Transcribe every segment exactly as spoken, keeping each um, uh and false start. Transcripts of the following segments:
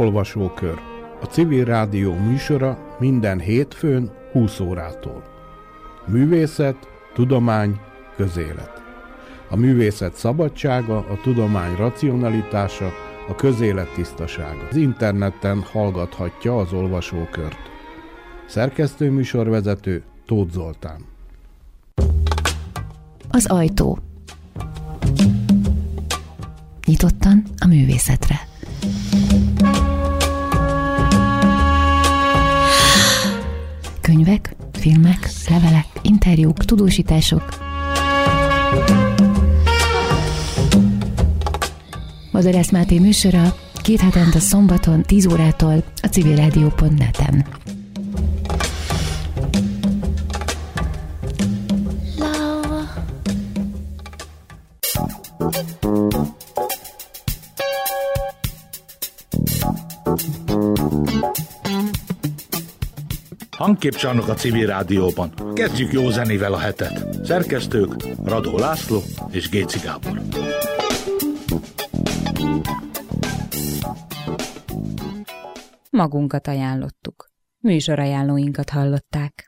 Olvasókör, a Civil Rádió műsora minden hétfőn húsz órától. Művészet, tudomány, közélet. A művészet szabadsága, a tudomány racionalitása, a közélet tisztasága. Az interneten hallgathatja az Olvasókört. Szerkesztő műsorvezető Tóth Zoltán. Az ajtó. Nyitottan a művészetre. Könyvek, filmek, levelek, interjúk, tudósítások. Madarász Máté műsora két hetente szombaton tíz órától a civilrádió pont net-en. Hangképcsarnok a Civil Rádióban. Kezdjük jó zenével a hetet. Szerkesztők Radó László és Géci Gábor. Magunkat ajánlottuk. Műsorajánlóinkat hallották.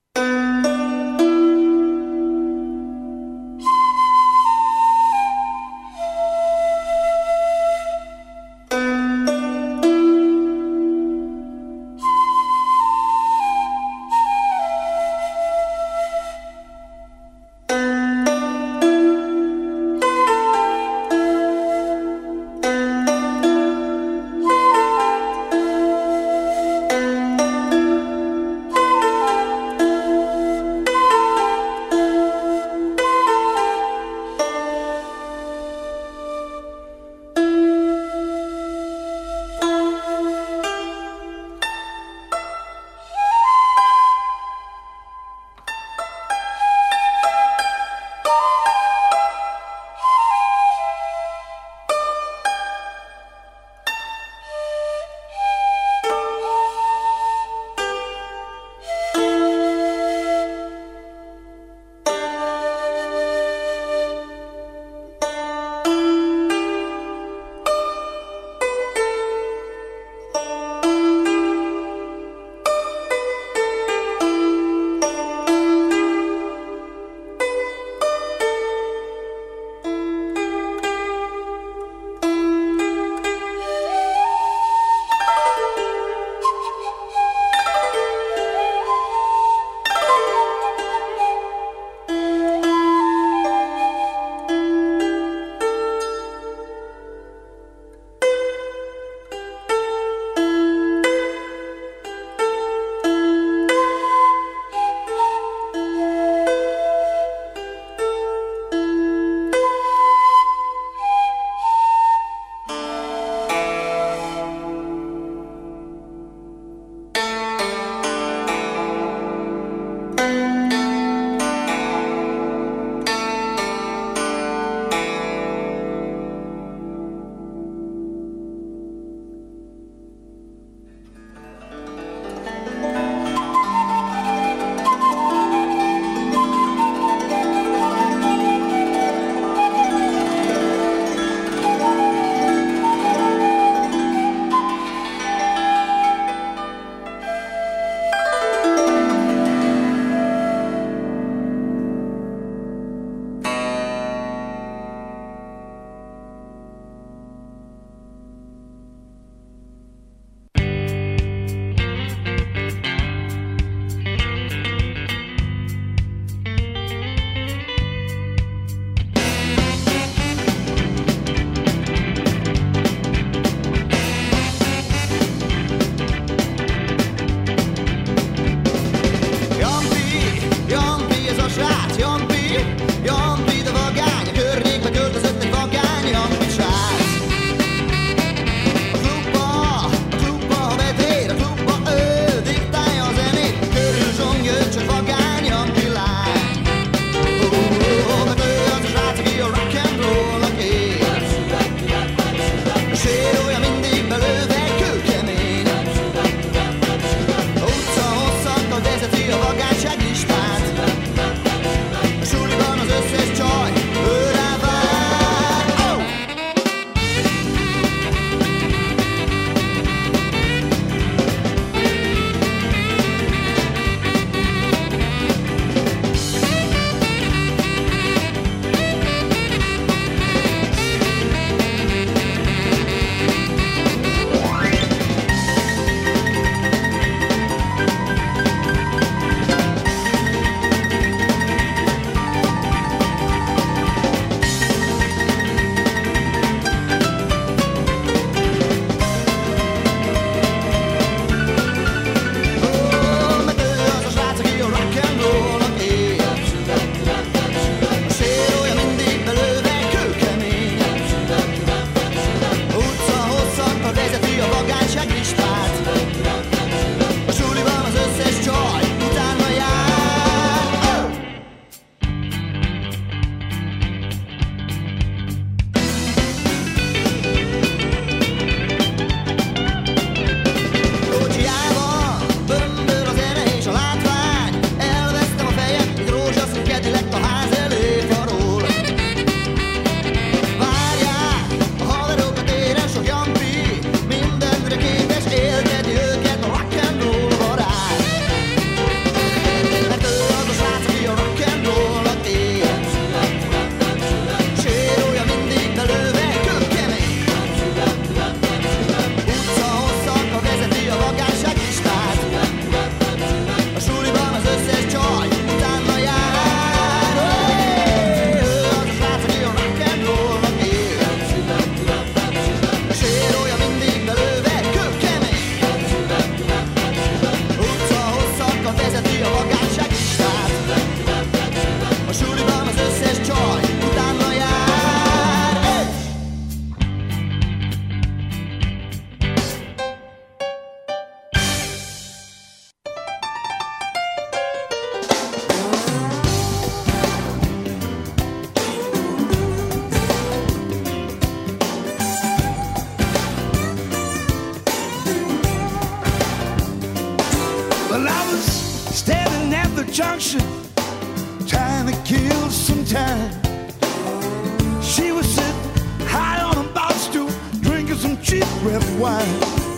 Junction, trying to kill some time. She was sitting high on a bar stool, drinking some cheap red wine.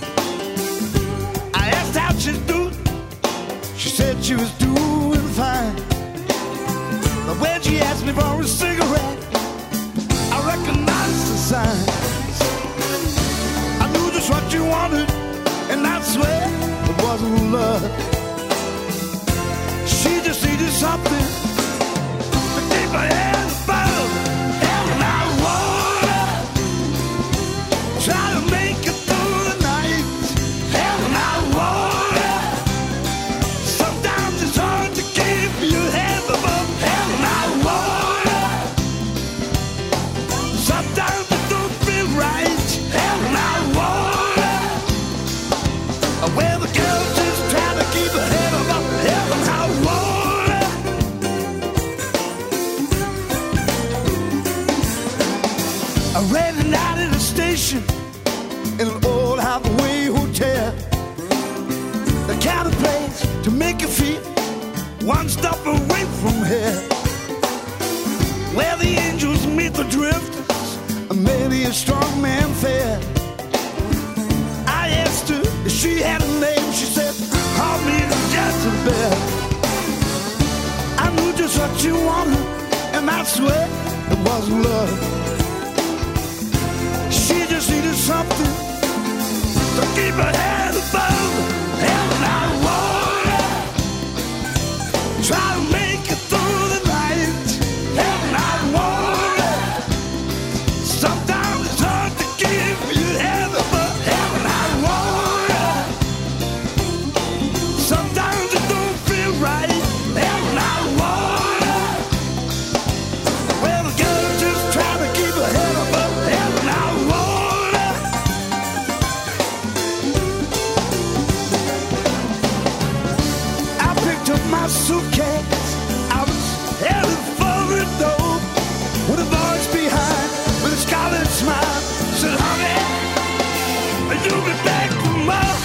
I asked how she's doing. She said she was doing fine. But when she asked me for a cigarette, I recognized the signs. I knew just what you wanted, and I swear it wasn't love. She just needed something to keep her head above. Hell and high water, try to make it through the night. Hell and high water, sometimes it's hard to keep your head above. Hell and high water, sometimes it don't feel right. Hell and high water, where the girl just trying to keep her head above. Hell and high water. I ran it out at a station in an old Hathaway hotel, the kind of place to make you feel one stop away from here, where the angels meet the drifters and many a strong man fair. I asked her if she had a name. She said, call me Jezebel. I knew just what you wanted, and I swear it wasn't love. She just needed something to keep her head above. Hell and high water, try to make it through the night. Hell and high water, sometimes it's hard to keep your head above. Hell and high water, sometimes it don't feel right. Hell and high water, well the girl just trying to keep her head above. Hell and high water. I picked up my suitcase, I was headed for the door, with a voice behind, with a scarlet smile, said, honey, you'll be back tomorrow.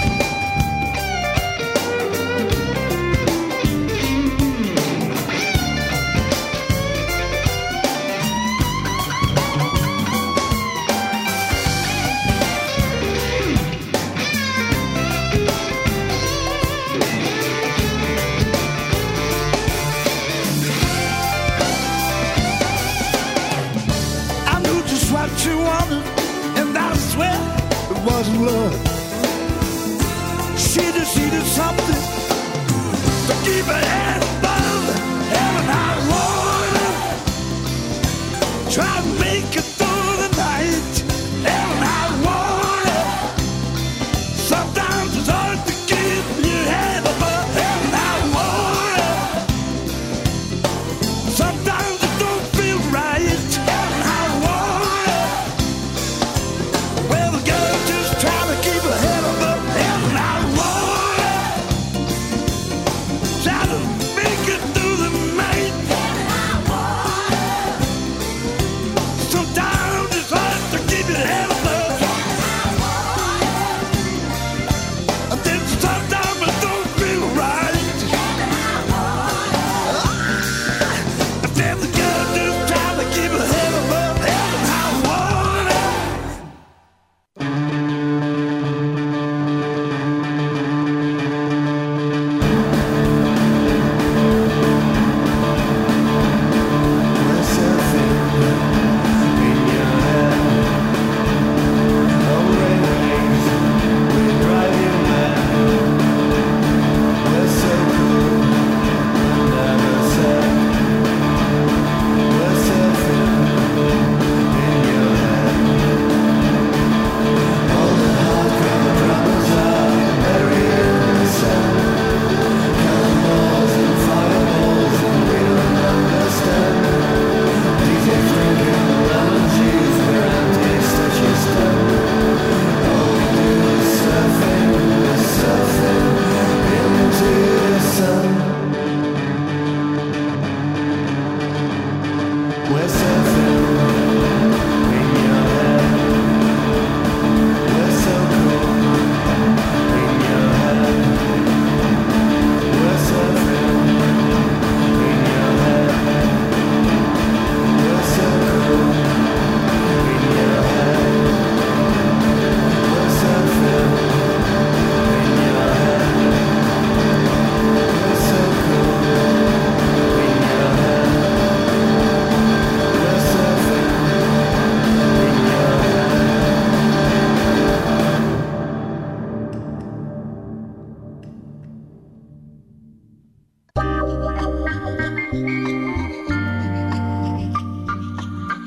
I knew just what you wanted, and I swear it wasn't love. She just needed something to keep her head above. Hell and high water, try to make it through the night. Hell and high water, sometimes it's hard to keep your head above. Hell and high water, sometimes it don't feel right. Hell and high water, well the girl just trying to keep her head above. Hell and high water,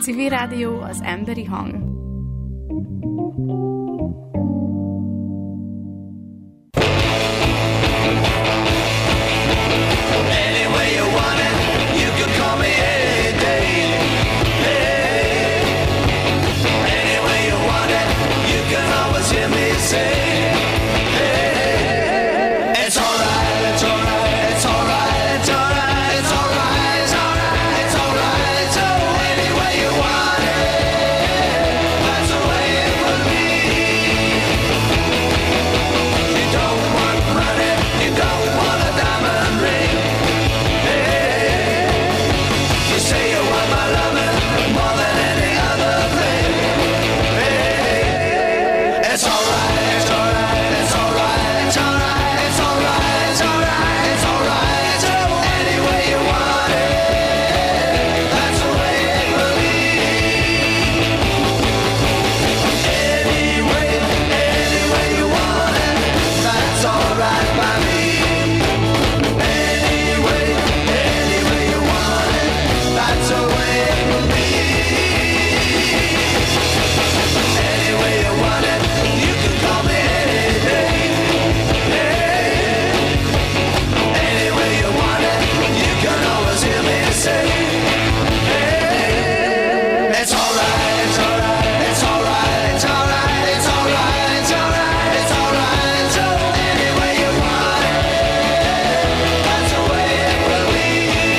Civil Rádió, az emberi hang. Anyway you want it, you can call me any day. Hey. Anyway you want it, you can always hear me say, hey. It's alright, it's alright, it's alright, it's alright, it's alright, it's alright, it's alright. So anyway you want it, that's the way it will be. You don't want money, you don't want a diamond ring. You say you want my loving more than any other thing. Hey, it's alright, it's alright, it's alright, it's alright, it's alright, it's alright, it's alright. So anyway you want it, that's the way it will be. Anyway, anyway you want it, that's alright by me. Anyway, anyway you want it, that's the way it will be. Anyway you want it, you can call me any day. Hey. Anyway you want it, you can always hear me say, hey. It's alright, it's alright, it's alright, it's alright, it's alright, it's alright, it's alright. So anyway you want it, that's the way it will be.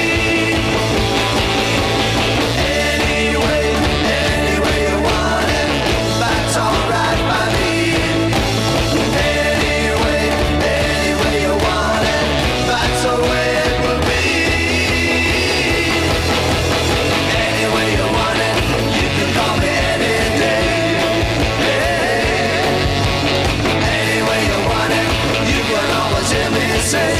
Anyway, anyway you want it, that's alright by me. Anyway, anyway you want it, that's the way it will be. Anyway you want it, you can call me any day. Hey. Anyway you want it, you can always hear me say,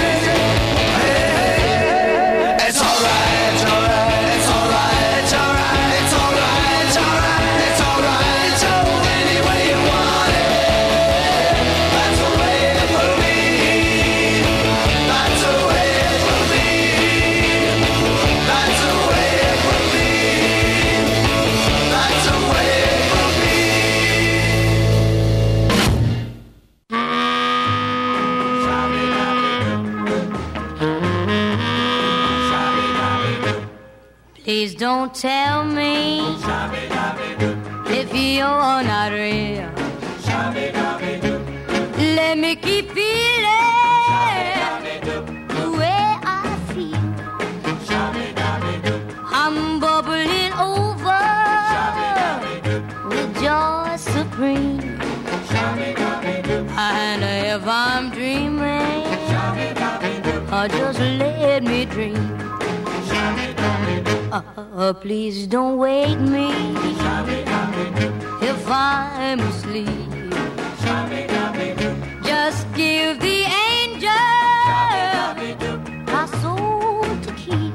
hey. It's alright, it's alright, it's alright, it's alright, it's alright, it's alright, it's alright. So anyway you want it, that's the way it will be. That's the way it will be. That's the way it will be. That's the way it will be. Please don't tell me if you're not real. Let me keep feeling the way I feel. I'm bubbling over with joy supreme. And if I'm dreaming, oh, just let me dream. Uh, please don't wake me if I'm asleep. Just give the angel my soul to keep.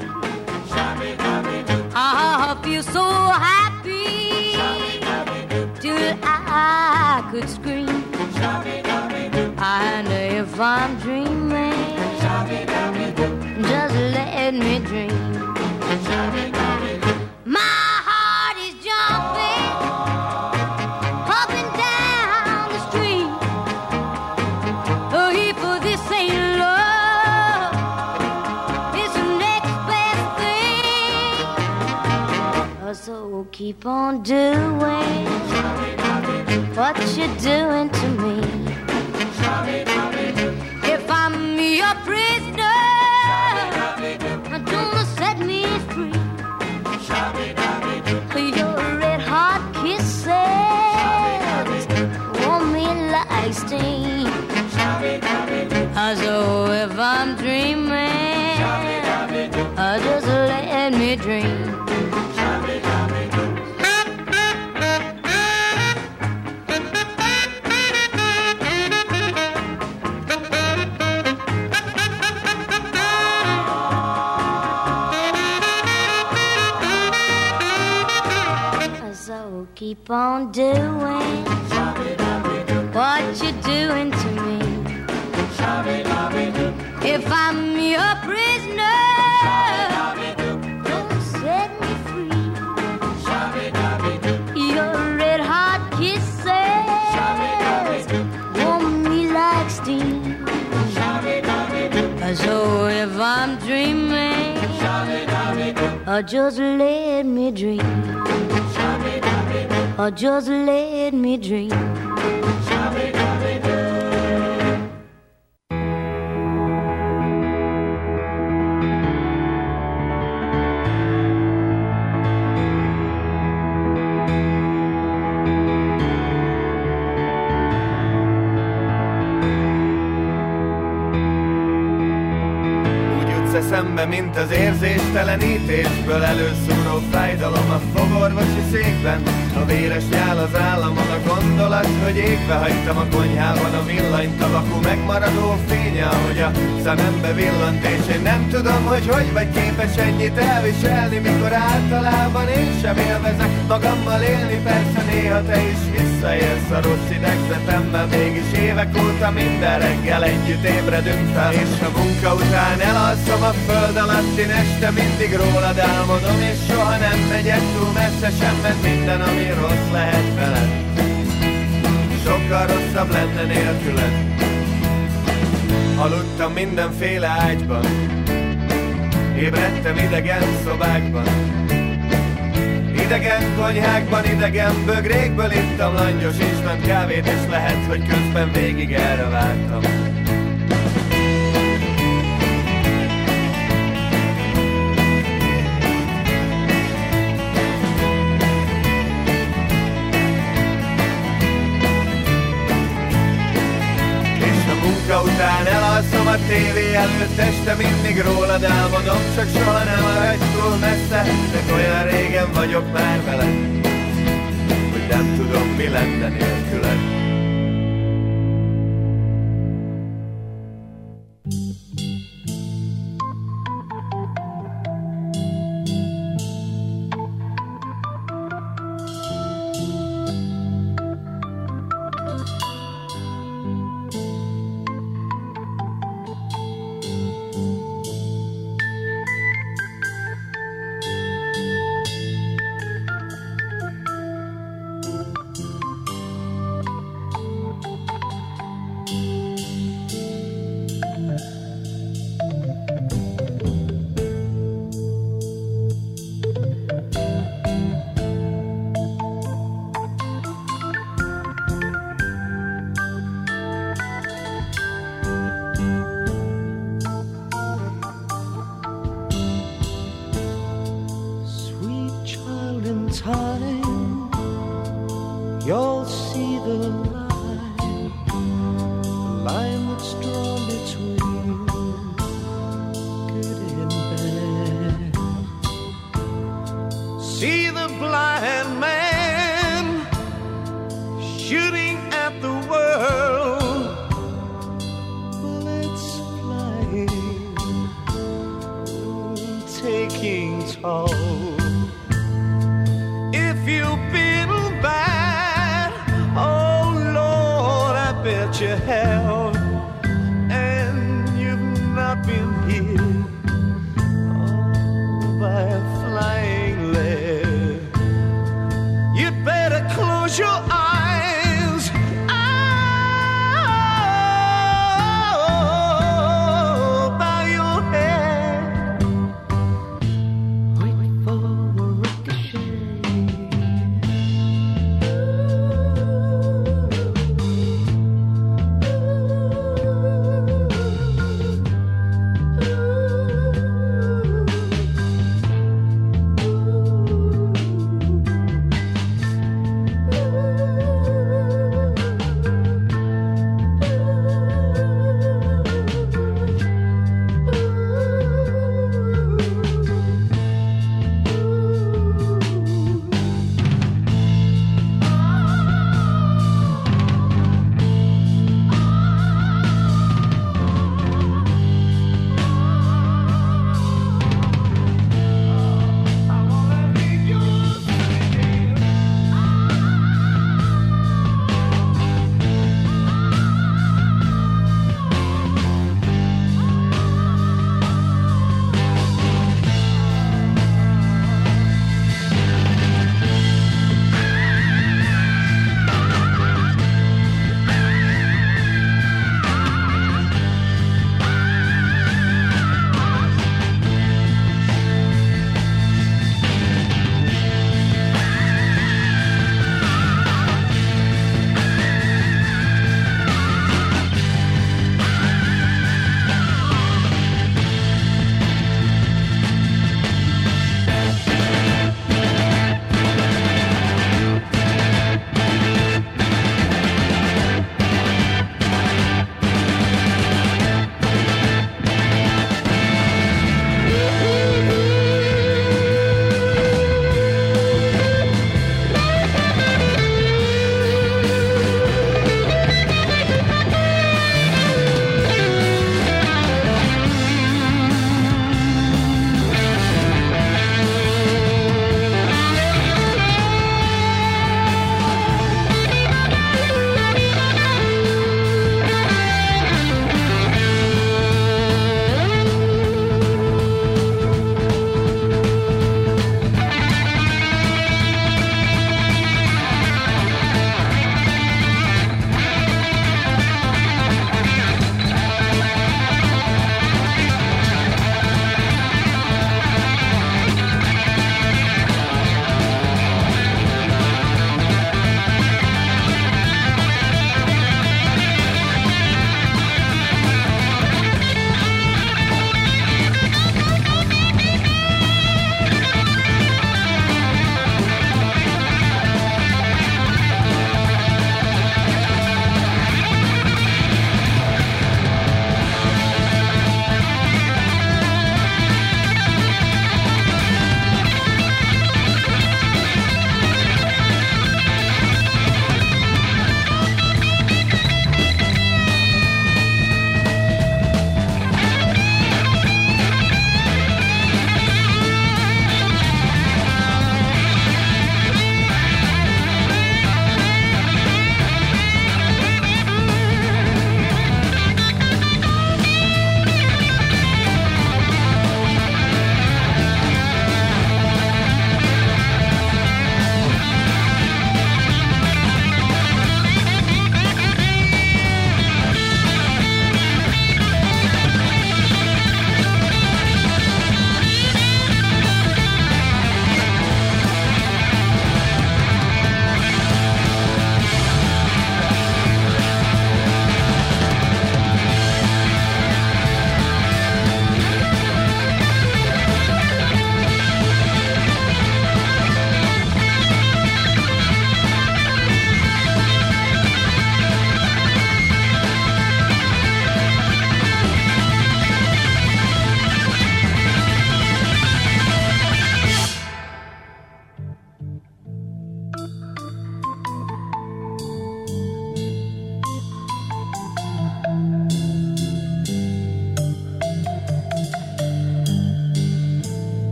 I feel so happy till I could scream. And if I'm dreaming, just let me dream. My heart is jumping up and down the street. Oh, if this ain't love, it's the next best thing. So keep on doing what you're doing to me. If I'm your prisoner, don't set me free. Your red hot kisses warm me like steam. So if I'm dreaming, just let me dream. Keep on doing what you're doing to me. If I'm your prisoner, don't set me free. sixteen. So if I'm dreaming, or just let me dream, or just let me dream. Szembe, mint az érzéstelenítésből előszúró fájdalom a fogorvosi székben. A véres nyál az államon, a gondolat, hogy égve hagytam a konyhában a villanyt, a vaku megmaradó fénye, ahogy a szemembe villant, és én nem tudom, hogy hogy vagy képes ennyit elviselni, mikor általában én sem élvezek magammal élni. Persze néha te is visszaélsz a rossz idegzetemmel, mégis évek óta minden reggel együtt ébredünk fel, és a munka után elalszom a föld alattin este, mindig rólad álmodom, és soha nem megyek túl messze sem, mert minden, ami rossz lehet veled, sokkal rosszabb lenne nélküled. Aludtam mindenféle ágyban, ébredtem idegen szobákban, idegen konyhákban, idegen bögrékből ittam langyos isment kávét, és lehet, hogy közben végig erre vártam. Után elalszom a tévé előtt este, mindig rólad álmodom, csak soha nem maradj túl messze, de olyan régen vagyok már veled, hogy nem tudom, mi lenne nélküled. You'll see the line, the line that's drawn between good and bad. See the blind man shooting at the world, bullets flying, taking toll. If you've been bad, oh Lord, I bet you have, and you've not been hit oh, by a flying lead. You'd better close your eyes, oh, bow your head, wait for the ricochet. Ooh.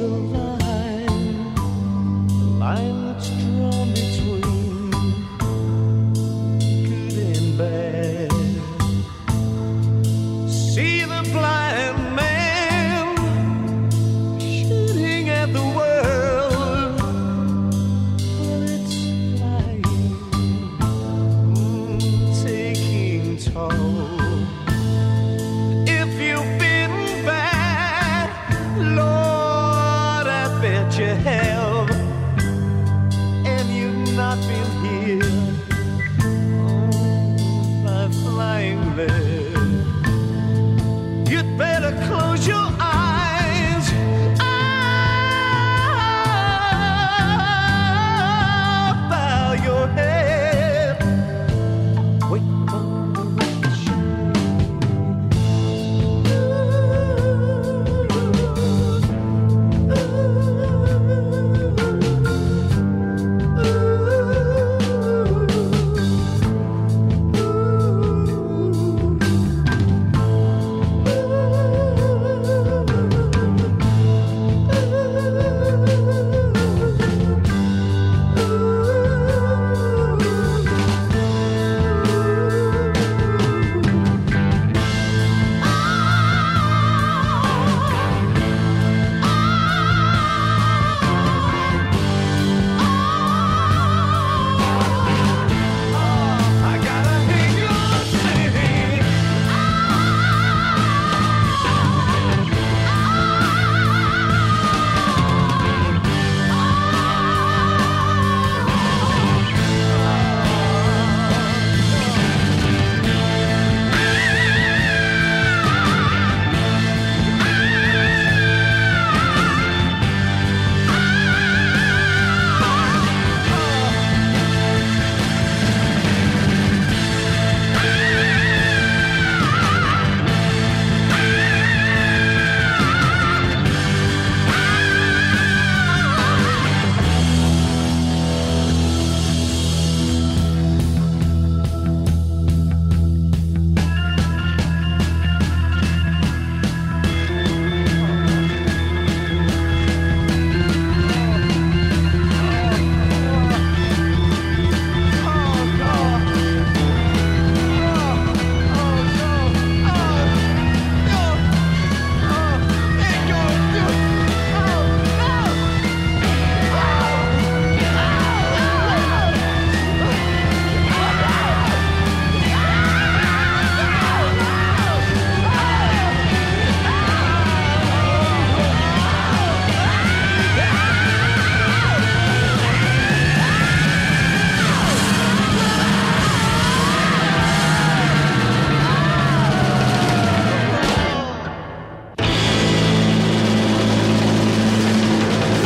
the line, the line that's drawn